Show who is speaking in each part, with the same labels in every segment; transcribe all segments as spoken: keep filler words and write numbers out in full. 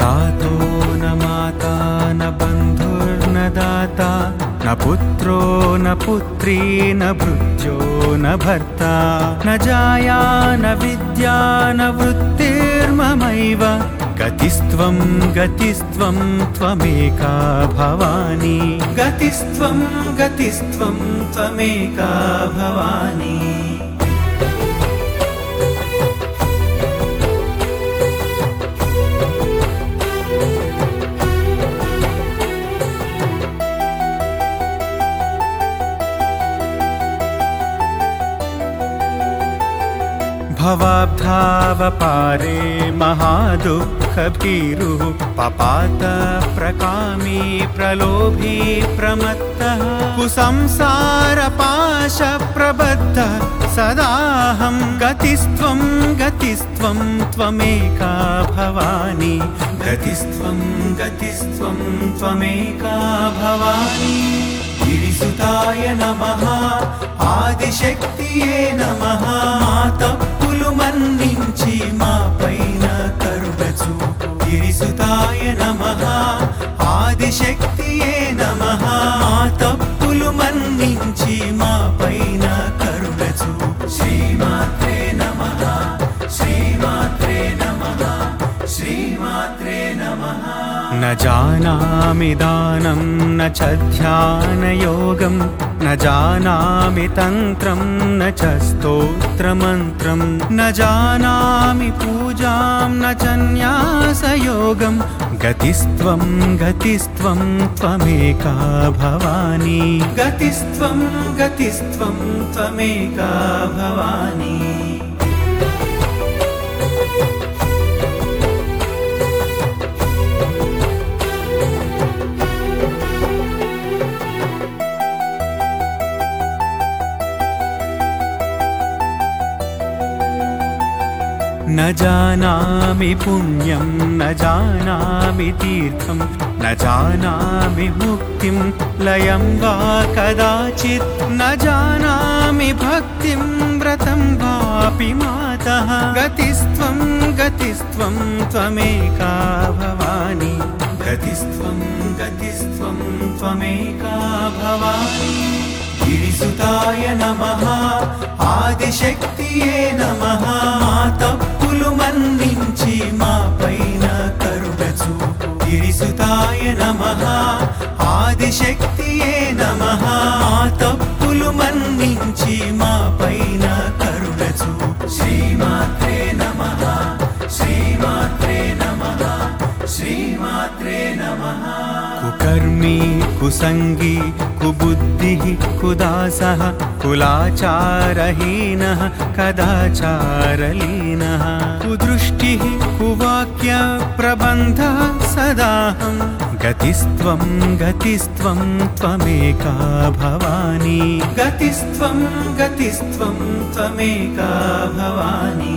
Speaker 1: तातो न माता न बन्धुर्न दाता न पुत्रो न पुत्री न भृत्यो न भर्ता न जाया न विद्या न वृत्तिर्ममैव गतिस्त्वं गतिस्त्वं त्वमेका भवानी गतिस्त्वं गतिस्त्वं त्वमेका भवानी भवाब्धावपारे महादुःखभीरुः पपात प्रकामी प्रलोभी प्रमत्तः कुसंसारपाशप्रबद्धः सदाहं गतिस्त्वं गतिस्त्वं त्वमेका भवानी गतिस्त्वं गतिस्त्वं त्वमेका भवानी गिरिसुताय नमः आदिशक्तिये नमः मातपुलुमन्निंचि मा पैन करुण చూపు गिरिसुताय नमः आदिशक्तिये नमः मातपुलुमन्निंचि मा पैन करुण చూపు श्रीमात्रे नमः श्रीमात्रे नमः श्रीमात्रे नमः न जानामि दानं न च ध्यानयोगं न जानामि तन्त्रं न च स्तोत्रमन्त्रं न जानामि पूजां न च न्यासयोगं गतिस्त्वं गतिस्त्वं त्वमेका भवानी गतिस्त्वं गतिस्त्वं त्वमेका भवानी न जानामि पुण्यं न जानामि तीर्थं न जानामि मुक्तिं लयं वा कदाचित् न जानामि भक्तिं व्रतं वापि मातः गतिस्त्वं गतिस्त्वं त्वमेका भवानी गतिस्त्वं गतिस्त्वं त्वमेका भवानी गिरिसुताय नमः आदिशक्तिये नमः मातपुलुमन्निंचि मा पैन करुण చూపు गिरिसुताय नमः आदिशक्तिये नमः मातपुलुमन्निंचि मा पैन करुण చూపు श्रीमात्रे नमः श्रीमात्रे नमः श्रीमात्रे नमः कुकर्मी कुसंगी कुबुद्धिः कुदासः कुलाचारहीनः कदाचारलीनः कुदृष्टिः कुवाक्यप्रबन्धः सदाहं गतिस्त्वं गतिस्त्वं त्वमेका भवानी गतिस्त्वं गतिस्त्वं त्वमेका भवानी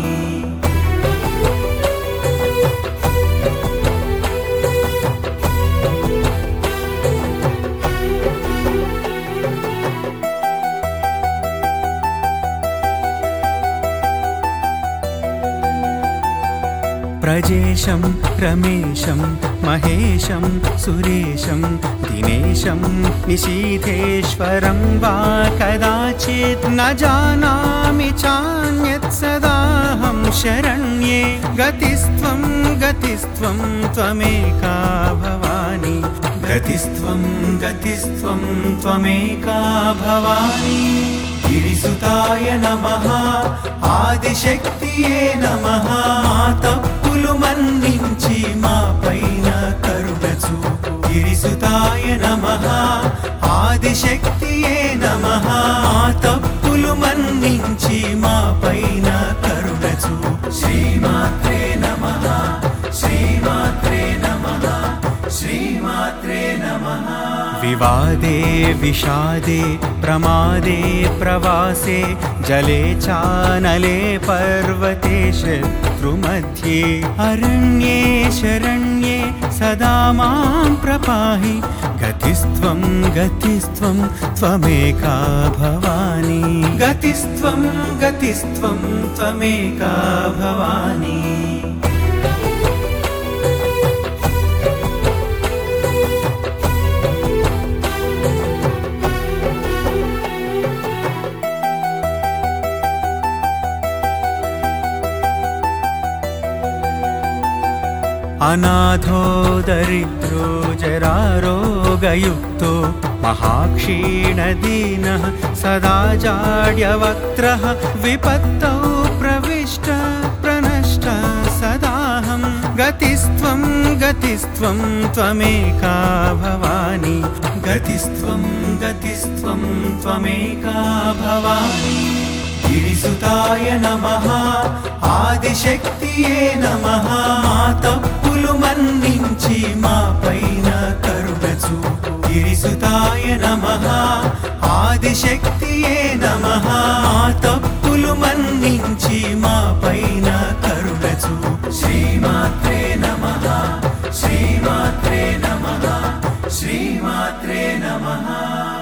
Speaker 1: प्रजेशं रमेशं महेशं सुरेशं दिनेशं निशीथेश्वरं वा कदाचित् न जानामि चान्यत् सदाहं शरण्ये गतिस्त्वं गतिस्त्वं त्वमेका भवानी गतिस्त्वं गतिस्त्वं त्वमेका भवानी गिरिसुताय नमः आदिशक्तिये नमः मातपुलुमन्निंचि मा पैन करुण చూపు गिरिसुताय नमः आदिशक्तिये नमः मातपुलुमन्निंचि मा पैन करुण చూపు श्रीमात्रे नमः श्रीमात्रे नमः श्रीमात्रे नमः विवादे विषादे प्रमादे प्रवासे जले चानले पर्वते शत्रुमध्ये अरण्ये शरण्ये सदा मां प्रपाहि गतिस्त्वं गतिस्त्वं त्वमेका भवानी गतिस्त्वं गतिस्त्वं त्वमेका भवानी అనాథో దరిద్రో జరారోగయుక్తో మహాక్షీణదీనః సదా జాడ్యవక్త్రః విపత్తౌ ప్రవిష్ట ప్రనష్ట సదాహం గతిస్త్వం గతిస్త్వం త్వమేకా భవాని గతిస్త్వం గతిస్త్వం త్వమేకా భవాని గిరిసుతాయ నమః ఆదిశక్తియే నమః మా తప్పులు మన్నించి మా పైన కరుణ చూపు గిరిసుతాయ నమః ఆదిశక్తియే నమః మా తప్పులు మన్నించి మా పైన కరుణ చూపు శ్రీమాత్రే నమః శ్రీమాత్రే నమః శ్రీమాత్రే నమః